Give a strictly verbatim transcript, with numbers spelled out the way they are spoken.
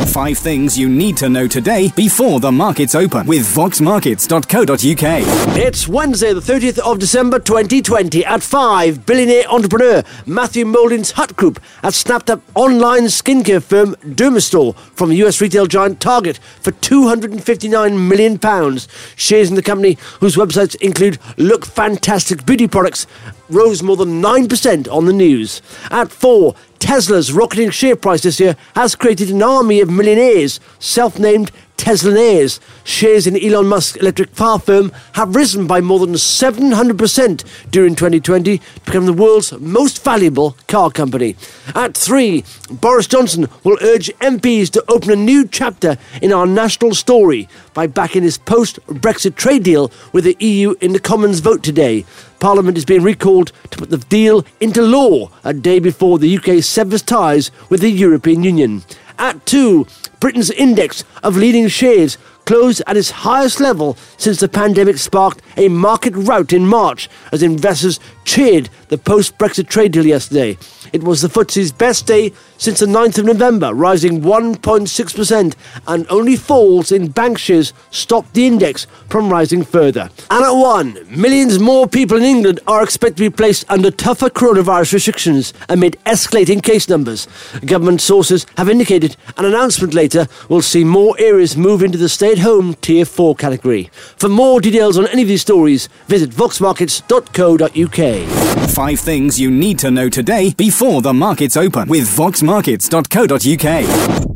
Five things you need to know today before the markets open with vox markets dot co dot uk. It's Wednesday, the thirtieth of December twenty twenty. At five, billionaire entrepreneur Matthew Moulding's Hut Group has snapped up online skincare firm Dermastore from U S retail giant Target for two hundred fifty-nine million pounds. Shares in the company, whose websites include Look Fantastic beauty products, rose more than nine percent on the news. At four, Tesla's rocketing share price this year has created an army of millionaires, self-named Teslainaires. Shares in Elon Musk's electric car firm have risen by more than seven hundred percent during twenty twenty to become the world's most valuable car company. At three, Boris Johnson will urge M Ps to open a new chapter in our national story by backing his post-Brexit trade deal with the E U in the Commons vote today. Parliament is being recalled to put the deal into law a day before the U K severs ties with the European Union. At two, Britain's index of leading shares closed at its highest level since the pandemic sparked a market rout in March as investors cheered the post-Brexit trade deal yesterday. It was the F T S E's best day since the ninth of November, rising one point six percent, and only falls in bank shares stopped the index from rising further. And at one, millions more people in England are expected to be placed under tougher coronavirus restrictions amid escalating case numbers. Government sources have indicated an announcement later will see more areas move into the stay-at-home Tier four category. For more details on any of these stories, visit vox markets dot co dot uk. Five things you need to know today before the markets open with vox markets dot co dot uk.